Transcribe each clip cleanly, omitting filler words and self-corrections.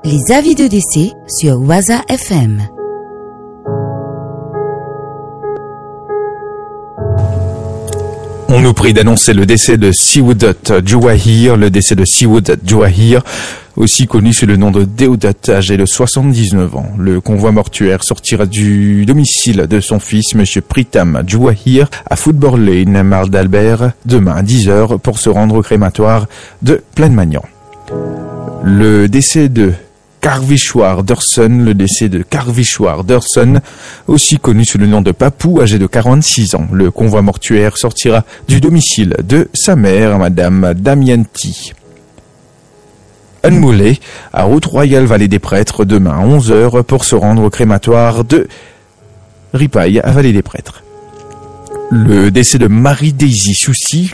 Les avis de décès sur Waza FM. On nous prie d'annoncer le décès de Siwudat Juwahir, le décès de Siwudat Juwahir, aussi connu sous le nom de Deodat, âgé de 79 ans. Le convoi mortuaire sortira du domicile de son fils, M. Pritam Juwahir, à Football Lane, Mar d'Albert, demain à 10h pour se rendre au crématoire de Plamagnan. Le décès de Karvishwar Dursun, aussi connu sous le nom de Papou, âgé de 46 ans. Le convoi mortuaire sortira du domicile de sa mère, Madame Damianti Anmoulé, à Route Royale Vallée des Prêtres, demain à 11h pour se rendre au crématoire de Ripaille à Vallée des Prêtres. Le décès de Marie-Daisy Soucy,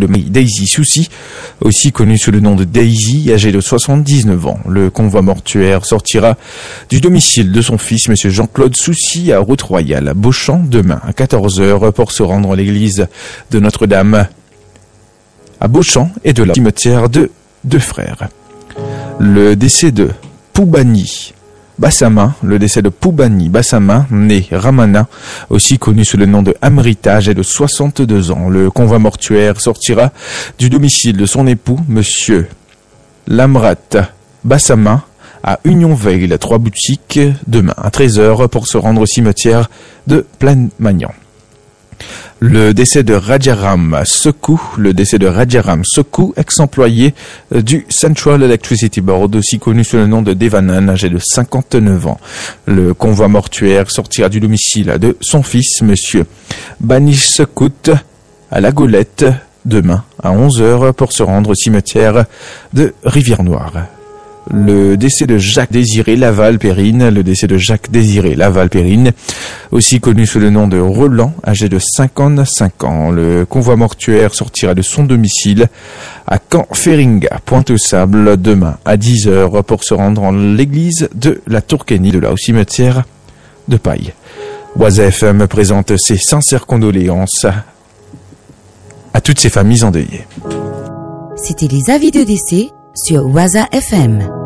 aussi connu sous le nom de Daisy, âgée de 79 ans. Le convoi mortuaire sortira du domicile de son fils, M. Jean-Claude Soucy, à Route Royale, à Beauchamp, demain à 14h pour se rendre à l'église de Notre-Dame à Beauchamp et de la cimetière de Deux Frères. Le décès de Poubani Bassama, né Ramana, aussi connu sous le nom de Amrita, âgé de 62 ans. Le convoi mortuaire sortira du domicile de son époux, Monsieur Lamrat Bassama, à Union Veil, 3 boutiques, demain à 13h pour se rendre au cimetière de Plamagnan. Le décès de Rajaram Soku, ex-employé du Central Electricity Board, aussi connu sous le nom de Devanan, âgé de 59 ans. Le convoi mortuaire sortira du domicile de son fils, Monsieur Banish Sekut, à La Golette, demain à 11h pour se rendre au cimetière de Rivière-Noire. Le décès de Jacques Désiré Laval-Périne, aussi connu sous le nom de Roland, âgé de 55 ans. Le convoi mortuaire sortira de son domicile à Caen-Feringa, Pointe-aux-Sables, demain à 10h pour se rendre en l'église de la Tourquénie, de là au cimetière de Paille. Waza FM présente ses sincères condoléances à toutes ces familles endeuillées. C'était les avis de décès sur Waza FM.